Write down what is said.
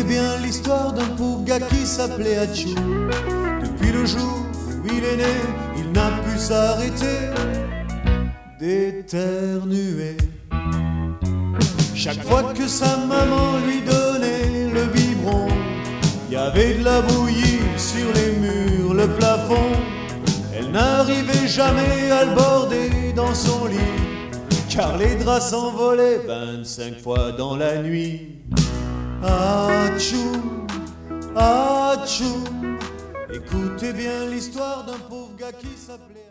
bien l'histoire d'un pauvre gars qui s'appelait Atchou. Depuis le jour où il est né, il n'a pu s'arrêter d'éternuer. Chaque fois que sa maman lui donnait le biberon, il y avait de la bouillie sur les murs, le plafond. Elle n'arrivait jamais à le border dans son lit, car les draps s'envolaient 25 fois dans la nuit. Atchou, Atchou, écoutez bien l'histoire d'un pauvre gars qui s'appelait